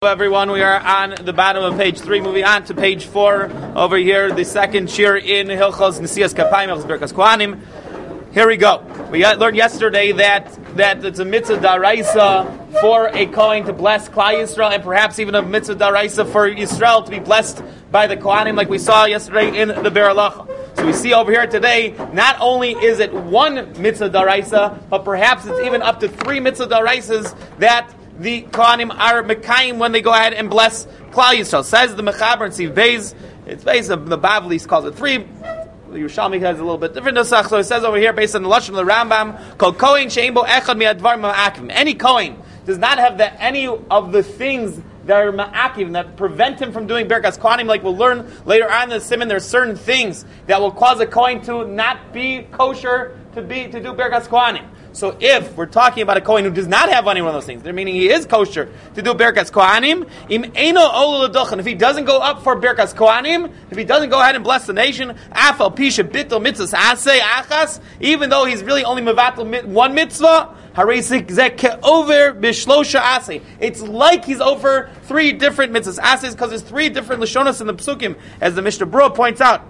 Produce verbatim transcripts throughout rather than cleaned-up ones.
Everyone, we are on the bottom of page three, moving on to page four over here, the second shir in Hilchos Nesias Kapayim, Hilchos Birkas Kohanim. Here we go. We got, learned yesterday that that it's a mitzvah daraisa for a Kohen to bless Klal Yisrael, and perhaps even a mitzvah daraisa for Yisrael to be blessed by the Kohanim, like we saw yesterday in the Be'er Halacha. So we see over here today, not only is it one mitzvah daraisa, but perhaps it's even up to three mitzvah daraisas that the Kohanim are Mekayim when they go ahead and bless Klal Yisrael. Says the Mechaber and Siv Beis, it's based on the Bavli calls it three. The Yerushalmi has a little bit different nusach. So it says over here, based on the Lashon of the Rambam, called Kohen Sheimbo Echad Mi'advar Ma'akim. Any Kohen does not have the, any of the things that are Ma'akim, that prevent him from doing Birkas Kohanim. Like we'll learn later on in the Siman, there are certain things that will cause a Kohen to not be kosher to be to do Birkas Kohanim. So if we're talking about a Kohen who does not have any one of those things, meaning he is kosher to do Birkas Kohanim, im eino olu l'dochen, if he doesn't go up for Birkas Kohanim, if he doesn't go ahead and bless the nation, afal pisha bittul mitzvahs aseh achas, even though he's really only mevatel one mitzvah, harisik zeh ke'over b'shlosha aseh. It's like he's over three different mitzvahs aseh, because there's three different lashonos in the psukim, as the Mishnah Berurah points out.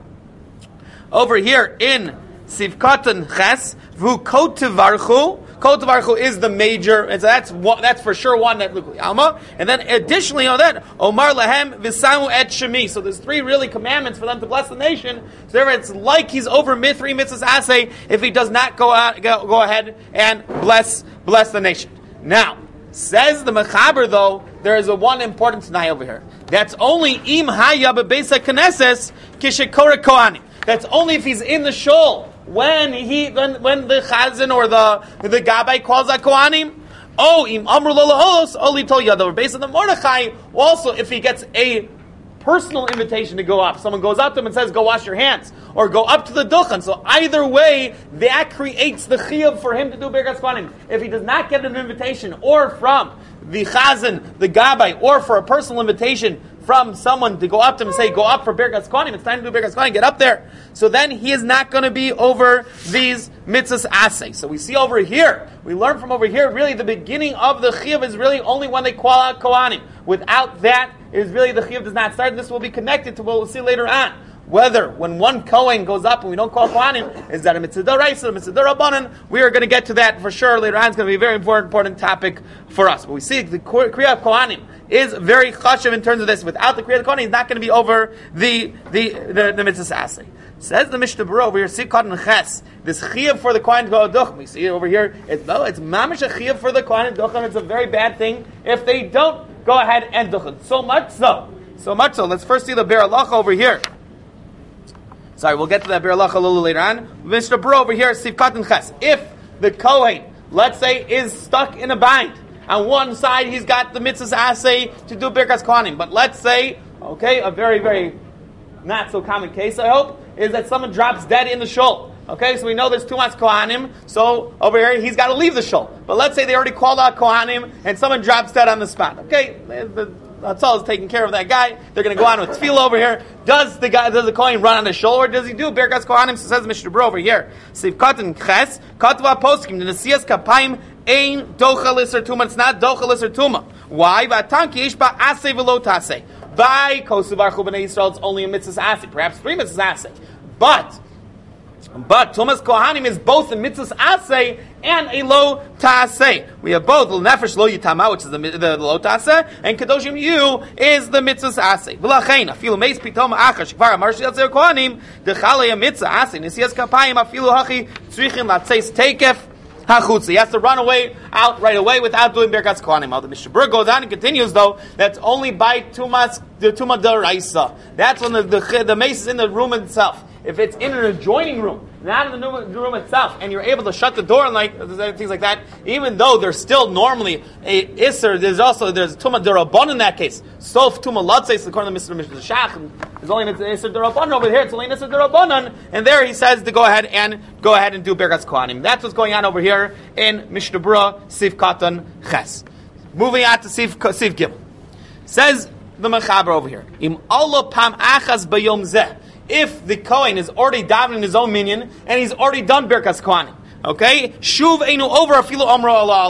Over here in Sivkatan Ches, Vu Kotivarchu. Kotivarchu is the major, and so that's one, that's for sure one that Alma. And then additionally on that, Omar Lahem Visamu Et Shemi. So there's three really commandments for them to bless the nation. So therefore it's like he's over three mitzvahs aseh if he does not go out, go, go ahead and bless bless the nation. Now, says the Mechaber though, there is a one important tonight over here. That's only Im Haya Bebeisa Knesses Kishekora Kohanim. That's only if he's in the shul when he when, when the chazan or the the gabbai calls out kohanim. Oh, im amru lo laos oli tol yadav. Based on the Mordechai, also if he gets a personal invitation to go up, someone goes up to him and says, "Go wash your hands," or go up to the duchen. So either way, that creates the chiyuv for him to do birkas kohanim. If he does not get an invitation, or from the chazan, the gabbai, or for a personal invitation from someone to go up to him and say, go up for Birkas Kohanim, it's time to do Birkas Kohanim, get up there. So then he is not going to be over these mitzvahs aseh. So we see over here, we learn from over here, really the beginning of the chiyuv is really only when they call out Kohanim. Without that, it is really the chiyuv does not start, and this will be connected to what we'll see later on. Whether when one Kohen goes up and we don't call Kohanim, is that a mitzvah d'oraisa, a mitzvah d'rabbanan? We are going to get to that for sure later on. It's going to be a very important, important topic for us. But we see the Kriya of Kohanim is very chashuv in terms of this. Without the Kriya of Kohanim, he's not going to be over the the the, the mitzvah aseh. Says the Mishnah Berurah over here, Sikot and Ches, this chiyuv for the Kohen to go duchen. We see it over here. It's no, it's mamish a chiyuv for the Kohen to duchen. It's a very bad thing if they don't go ahead and duchen. So much so, so much so. Let's first see the Be'er Halacha over here. Sorry, we'll get to that Be'er Halacha a little later on. Mishnah Berurah over here, Sivkat and Ches. If the Kohen, let's say, is stuck in a bind, on one side he's got the mitzvahs aseh to do Birkas Kohanim, but let's say, okay, a very, very not so common case, I hope, is that someone drops dead in the shul. Okay, so we know there's too much Kohanim, so over here he's got to leave the shul. But let's say they already called out Kohanim and someone drops dead on the spot. Okay, the Hatzal is taking care of that guy. They're going to go on with tefillah over here. Does the guy, does the Kohen run on the shul, or does he do Birkas Kohanim? So says Mishnah Berurah over here. Sivkat and Ches, Katva Poskim, the Nesias Kapayim, Ein Docha Liser Tuma. It's not Docha Liser Tuma. Why? Vatanki Ishba Aseh Velo Taseh. By Kosuvar Chubnei Yisrael, it's only a mitzvah aseh, perhaps three mitzvahs aseh. But, but Tumas Kohanim is both a mitzvah aseh and a lo taseh. We have both nefesh lo yitama, which is the, the, the lo taseh, and kedoshim yu is the mitzvah aseh. V'lachein afilu meis pitom achar shekvar amar sheyatzer kohanim dechalei a mitzvah aseh nesias kapayim afilu hachi tzrichin latzeis tekef. He has to run away out right away without doing Birkas Kohanim. Now the Mishnah Berurah goes on and continues though, that's only by Tumas, the Tumah D'Oraisa. That's when the, the, the mace is in the room itself. If it's in an adjoining room, not in the room itself, and you're able to shut the door and like things like that, even though there's still normally a Isser, there's also there's Tumah D'Rabbanan in that case. Sof Tumah Latzeis, according to Mister Mishnah Shach, there's only an Isser D'Rabbanan over here. It's only an Isser D'Rabbanan, and there he says to go ahead and go ahead and do Birkas Kohanim. That's what's going on over here in Mishnah Berurah Sif Katan Ches. Moving on to Sif Sif Gimel. Says the Mechaber over here, Im Allah Pam Achas Bayom Zeh. If the Kohen is already davening his own minyan and he's already done Birkas Kohanim, okay, Shuv Einu over Afilu Amro Allah Aleh.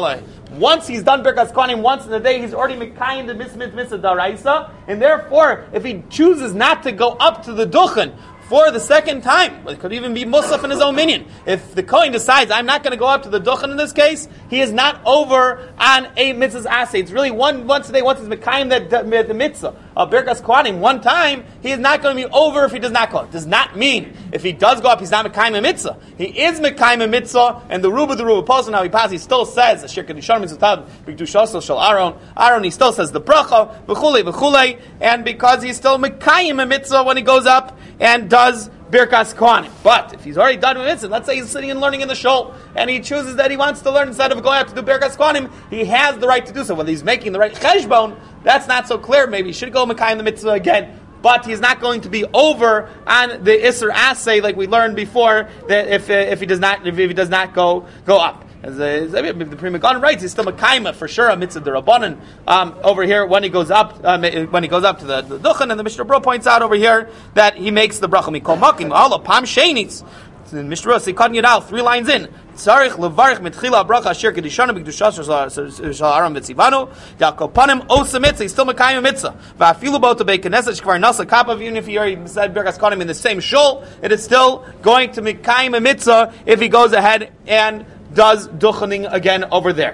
once he's done Birkas Kohanim once in a day, he's already mekayim the mitzvah mitzvah daraisa, and therefore, if he chooses not to go up to the duchen for the second time, it could even be Musaf in his own minion. If the Kohen decides, I'm not going to go up to the Duchen in this case, he is not over on a mitzvah's assay. It's really one once a day, once he's Mekayim the, the, the mitzvah of Birkas Kohanim, one time, he is not going to be over if he does not go. It does not mean if he does go up, he's not Mekayim a mitzvah. He is Mekayim a mitzvah, and the Ruba, the Ruba Post, now he passes, he still says, Ashir Kedishon Mitzvah, B'Kedushos Shel Aaron, Aaron, he still says the Bracha, V'chulei, V'chulei, and because he's still Mekayim a mitzvah when he goes up and does Birkas Kohanim. But if he's already done with mitzvah, let's say he's sitting and learning in the shul, and he chooses that he wants to learn instead of going out to do Birkas Kohanim, he has the right to do so. Whether he's making the right cheshbon, that's not so clear. Maybe he should go Mekayim the mitzvah again, but he's not going to be over on the Isser assay like we learned before, that if uh, if he does not if he does not go go up. As, uh, as uh, the Pri Megadim writes, he's still Mekayim for sure a mitzvah derabanan um, over here when he goes up um, when he goes up to the, the Duchen, and the Mishnah Bro points out over here that he makes the bracha mikol makim all pam shenis. In Mishnah Sikon Yadal, three lines in. Tzarich levarich mitchila bracha asher kedishana b'kedushas shel Aaron v'tzivanu dalkol panim osa mitzvah. He's still Mekayim mitzvah. Va'afilu bo to be'knesset shkvar nasa kapav. Even if he already said Birkas Kohanim in the same shul, it is still going to Mekayim a mitzvah if he goes ahead and does duchening again over there.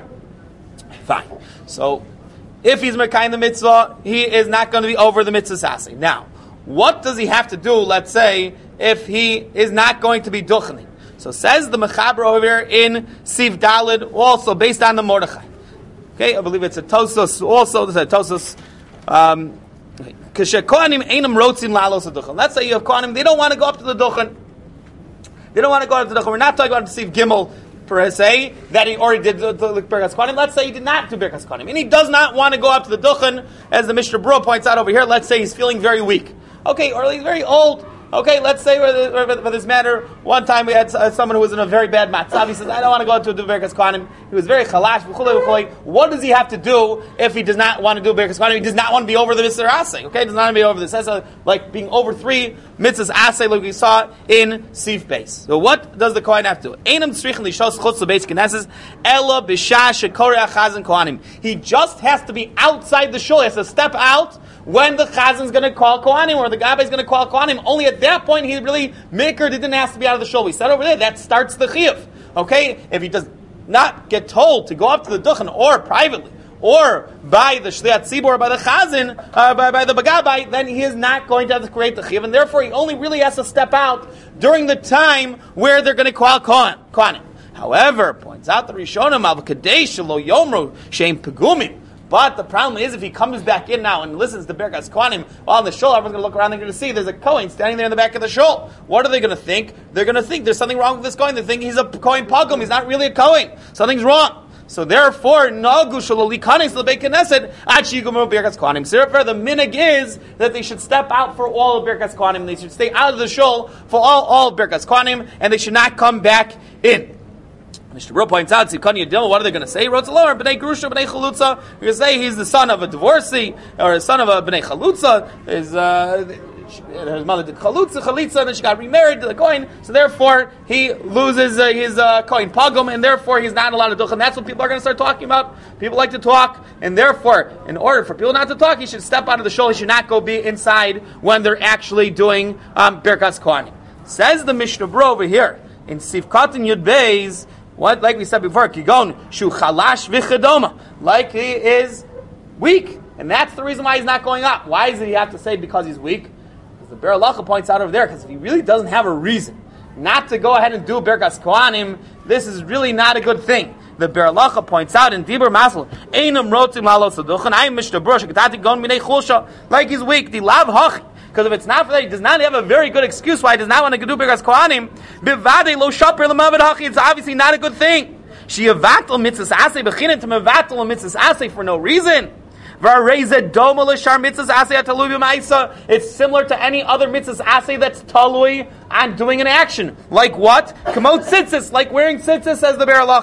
Fine. So, if he's Mekayim the mitzvah, he is not going to be over the mitzvah sasi. Now, what does he have to do, let's say, if he is not going to be duchening? So says the Mechaber over here in Siv Dalid, also based on the Mordechai. Okay, I believe it's a Tosos, also, this is a Tosos, um, Kohanim einam rotzim lalos duchen. Let's say you have Kohanim, they don't want to go up to the duchen. They don't want to go up to the duchen. We're not talking about Siv Gimel, per se, that he already did the, the, the Birkas Kohanim. Let's say he did not do Birkas Kohanim, and he does not want to go up to the Duchen, as the Mishnah Bro points out over here. Let's say he's feeling very weak. Okay, or he's very old. Okay, let's say for, for, for this matter, one time we had uh, someone who was in a very bad matzav. He says, I don't want to go to do Birkas Kohanim. He was very chalash. What does he have to do if he does not want to do Birkas Kohanim? He does not want to be over the mitzvah asay. Okay, he does not want to be over this. That's a, like being over three mitzvahs asay, like we saw in Sif Beis. So what does the Kohen have to do? Einam tzrichen lishos chutz lebeis knesses ela b'shah shekorei chazan Kohanim. He just has to be outside the shul. He has to step out when the chazan is going to call Kohanim, or the gabbai is going to call Kohanim. Only at that point he really maker didn't have to be out of the shul. We said over there that starts the chiyuv. Okay, if he does not get told to go up to the duchen or privately, or by the shliat tzibur, or by the chazan, uh, by, by the bagabai, then he is not going to have to create the chiyuv, and therefore he only really has to step out during the time where they're going to call Kohanim. However, points out the Rishonim al kadesh lo yomru sheim pegumim. But the problem is, if he comes back in now and listens to Birkas Kohanim while in the shul, everyone's going to look around and they're going to see there's a Kohen standing there in the back of the shul. What are they going to think? They're going to think there's something wrong with this Kohen. They think he's a Kohen Pagum. He's not really a Kohen. Something's wrong. So therefore, Nagu Shaloli Kanis Lebei Knesset Achi Yigumru Birkas Kohanim. So therefore, the minig is that they should step out for all of Birkas Kohanim. They should stay out of the shul for all all of Birkas Kohanim, and they should not come back in. Mishnah Bro points out, what are they going to say? He wrote to lower, B'nai Grusha, B'nai Chalutza. You're going to say he's the son of a divorcee, or a son of a B'nai Chalutza. His, uh, his mother did Chalutza, Chalitza, and then she got remarried to the Kohen. So therefore, he loses uh, his uh, Kohen Pagum, and therefore he's not allowed to duchen. That's what people are going to start talking about. People like to talk, and therefore, in order for people not to talk, he should step out of the shul. He should not go be inside when they're actually doing um, Birkas Kohanim. Says the Mishnah Bro over here, in Sivkat and Yud Beis, what, like we said before, Kigon, Shu Chalash Vichadoma, like he is weak. And that's the reason why he's not going up. Why does he have to say because he's weak? Because the Ber Halacha points out over there, because if he really doesn't have a reason not to go ahead and do Birkas Kohanim, this is really not a good thing. The Ber Halacha points out in Dibur Masel, Einam Rotzim Lalos Aduchen, I am Mishnah Brush, Ketati Gon Minei Chulsha, like he's weak, the Lav Hachi. Because if it's not for that, he does not have a very good excuse why he does not want to do Birkas Kohanim. Bivade lo shaper l'mavid hachi. It's obviously not a good thing. She avatel mitzvahs asay bechinet to mevatel mitzvahs asay for no reason. V'arezed doma l'shar mitzvahs asay atalui b'ma'isa. It's similar to any other mitzvahs asay that's talui on doing an action. Like what? Kamot tzitzis, like wearing tzitzis, says the Ber Halacha.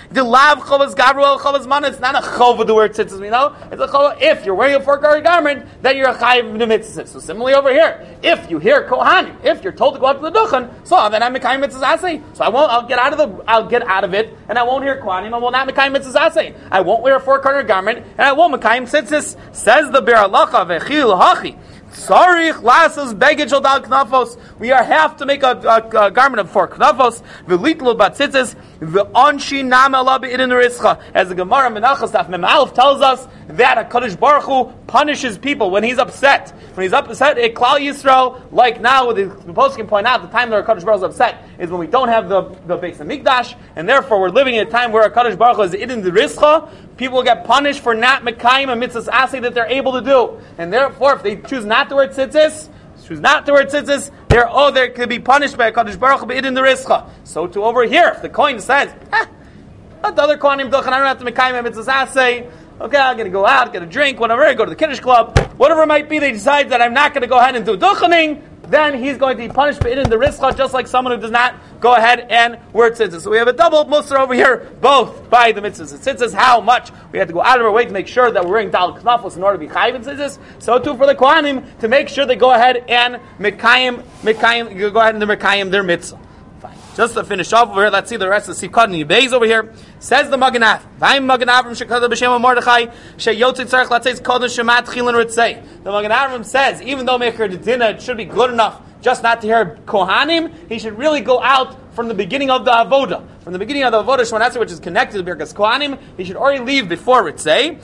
The lav chovas gavru chovas mana. It's not a chova the word tzitzis. You know, it's a chova. If you're wearing a four-cornered garment, then you're a chayiv mitzvah. So similarly over here, if you hear kohanim, if you're told to go up to the duchen, so then I'm mekayim mitzvah asay. So I won't. I'll get out of the. I'll get out of it, and I won't hear kohanim. I will not mekayim mitzvah asay. I won't wear a four-cornered garment, and I won't mekayim tzitzis. Says the Biur Halacha vechil hachi. Sarich lasas beged shel dal knafos. We are have to make a, a, a garment of four knafos. V'litlu batzitzes v'onshi nama la be'idin rischa. As the Gemara Menachos Daf Mem Aleph tells us that a Kadosh Baruch Hu punishes people when he's upset. When he's upset, a Klal Yisrael, like now, the Poskim can point out the time that our Kadosh Baruch Hu is upset is when we don't have the the Beis Hamikdash, and therefore we're living in a time where our Kadosh Baruch Hu is idin the rischa. People will get punished for not mekayim a mitzvahs asay that they're able to do, and therefore, if they choose not to wear tzitzis, choose not to wear tzitzis, they're oh, they could be punished by a Kadosh Baruch Hu in the rischa. So too over here, if the kohen says, ah, the other kohanim duchen, I don't have to mekayim a mitzvahs asay. Okay, I'm going to go out, get a drink, whatever. Go to the Kiddush club, whatever it might be. They decide that I'm not going to go ahead and do duchening. Then he's going to be punished by in the rischa, just like someone who does not go ahead and wear tzitzis. So we have a double musar over here, both by the mitzvahs. It says how much we have to go out of our way to make sure that we're wearing dal knafos in order to be chayiv in tzitzis. So too for the kohanim to make sure they go ahead and mekayim, mekayim, go ahead and mekayim their mitzvah. Fine. Just to finish off over here, let's see the rest of the Sifkat and Yibeiz over here. Says the Magen Avram. Vayim Magen Avram shekada b'shem Mordechai sheyotzei tzarich latzei kodesh shemat chilin ritzei. The Magen Avram says, even though Mecher Dedina, it should be good enough just not to hear Kohanim, he should really go out from the beginning of the Avodah. From the beginning of the Avodah Shemona Esrei, which is connected to Birkas Kohanim, he should already leave before Ritzei.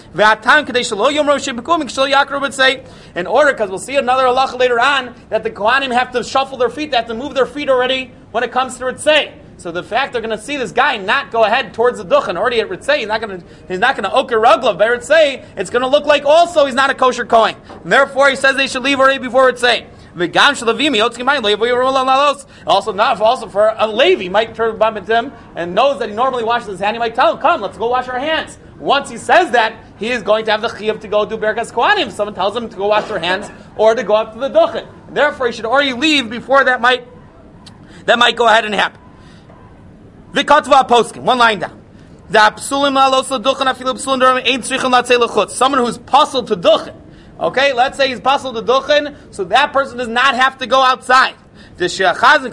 In order, because we'll see another halacha later on, that the Kohanim have to shuffle their feet, they have to move their feet already when it comes to Ritzei. So the fact they're going to see this guy not go ahead towards the duchen already at Ritzei, he's not going to he's not going to oker raglav by Ritzei, it's going to look like also he's not a kosher kohen. And therefore he says they should leave already before Ritzei. Also, not also for a Levi might turn bump into him and knows that he normally washes his hand. He might tell him, "Come, let's go wash our hands." Once he says that, he is going to have the chiyuv to go do Birkas Kohanim. If someone tells him to go wash their hands or to go up to the duchen, therefore he should already leave before that might that might go ahead and happen. V'katva poskim, one line down. Someone who's puzzled to duchen. Okay, let's say he's puzzled to duchen, so that person does not have to go outside. Even if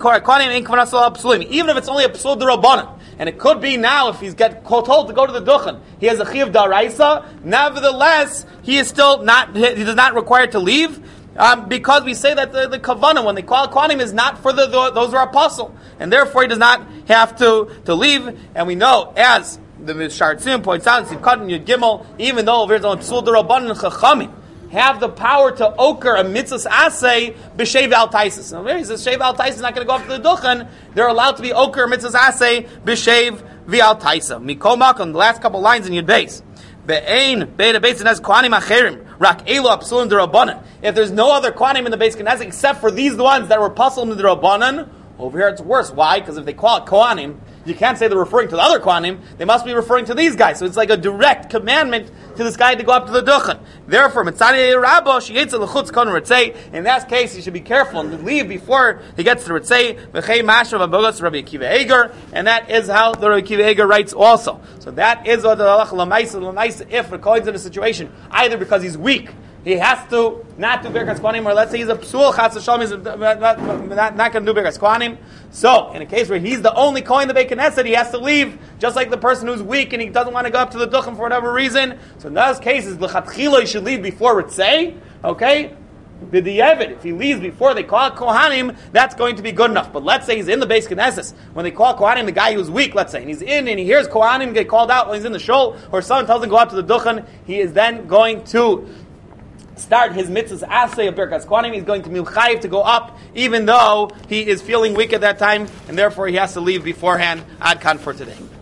it's only a psul d'Rabbanan, and it could be now if he's get told to go to the duchen, he has a chiyuv d'araisa. Nevertheless, he is still not. He does not require to leave. Um, because we say that the, the kavanah, when they call it kohanim, is not for the, the those who are apostle, and therefore he does not have to, to leave. And we know, as the Shar Tzim points out, Sivkat and Yud Gimel, even though there's only psul d'Rabbanan and chachamim have the power to oker a mitzvahs asay b'shev al taisis. Now, he says shev al taisis is not going to go up to the duchen. They're allowed to be oker mitzvahs asay b'shev v'al taisa. Mikomak on the last couple lines in Yud Beis. Be'ein be'eda beis has kohanim acherim rak elu apsulim d'Rabbanan. If there's no other kohanim in the Beis Knesset except for these ones that were puzzled in the Rabbanan, over here it's worse. Why? Because if they call it kohanim, you can't say they're referring to the other kohanim. They must be referring to these guys. So it's like a direct commandment to this guy to go up to the duchen. Therefore, in that case, he should be careful and leave before he gets to Ritzei. And that is how the Rabbi Akiva Eiger writes also. So that is what the halacha l'maisa if the kohen's in a situation either because he's weak, he has to not do Birkas Kohanim, or let's say he's a psul, chas v'shalom, he's not, not, not going to do Birkas Kohanim. So, in a case where he's the only kohen in the Beit Knesset, he has to leave, just like the person who's weak and he doesn't want to go up to the duchen for whatever reason. So in those cases, l'chatchila, he should leave before Ritzei, okay? B'di'evid, if he leaves before they call it Kohanim, that's going to be good enough. But let's say he's in the Beis Knesset, when they call Kohanim the guy who's weak, let's say, and he's in and he hears Kohanim get called out while he's in the shul, or someone tells him to go up to the duchen, he is then going to start his mitzvahs asay of Birkas Kohanim. He's going to milchayiv to go up, even though he is feeling weak at that time, and therefore he has to leave beforehand. Ad kan for today.